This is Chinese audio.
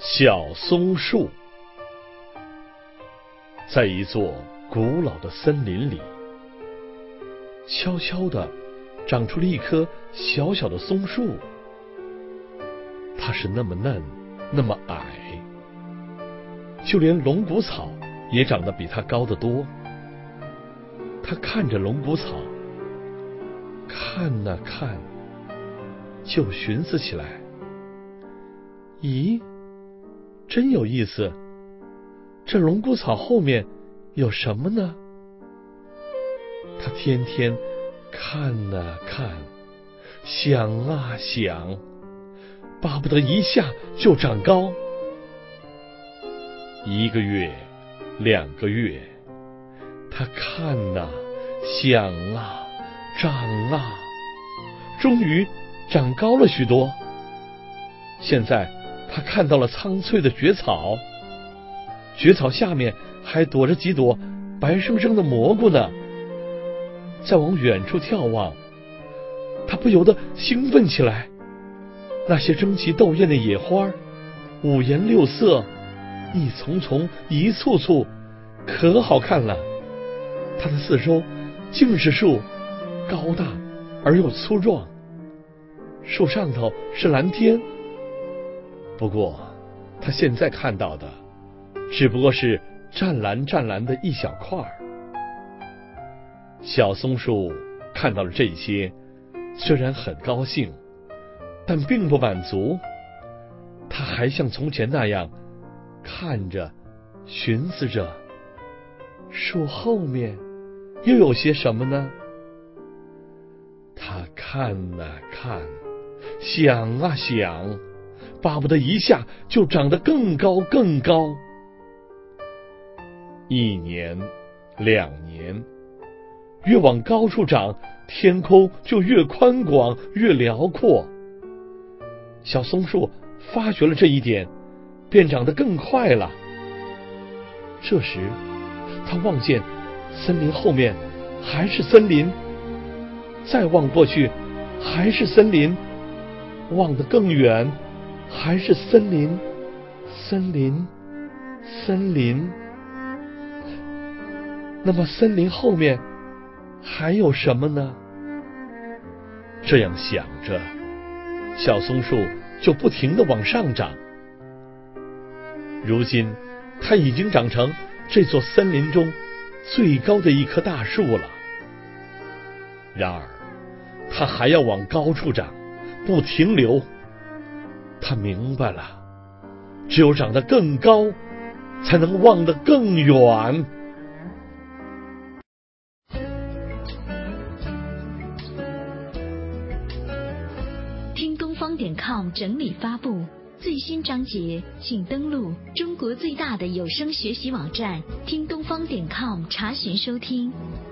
小松树。在一座古老的森林里，悄悄地长出了一棵小小的松树。它是那么嫩，那么矮，就连龙骨草也长得比它高得多。他看着龙骨草，看啊看，就寻思起来：咦，真有意思，这龙骨草后面有什么呢？他天天看啊看，想啊想，巴不得一下就长高。1个月2个月，他看啊想啊长啊，终于长高了许多。现在他看到了苍翠的蕨草，蕨草下面还躲着几朵白生生的蘑菇呢。再往远处眺望，他不由得兴奋起来。那些争奇斗艳的野花，五颜六色，一丛丛一簇簇，可好看了。它的四周尽是树，高大而又粗壮，树上头是蓝天。不过他现在看到的只不过是湛蓝湛蓝的一小块。小松树看到了这些，虽然很高兴，但并不满足。他还像从前那样看着，寻思着，树后面又有些什么呢？他看啊看，想啊想，巴不得一下就长得更高更高。1年2年，越往高处长，天空就越宽广越辽阔。小松树发觉了这一点，便长得更快了。这时他望见森林后面还是森林，再望过去还是森林，望得更远还是森林，森林，森林。那么森林后面还有什么呢？这样想着，小松树就不停地往上长。如今它已经长成这座森林中最高的一棵大树了。然而它还要往高处长，不停留。他明白了，只有长得更高，才能望得更远。 听东方.com 整理发布最新章节，请登录中国最大的有声学习网站听东方.com查询收听。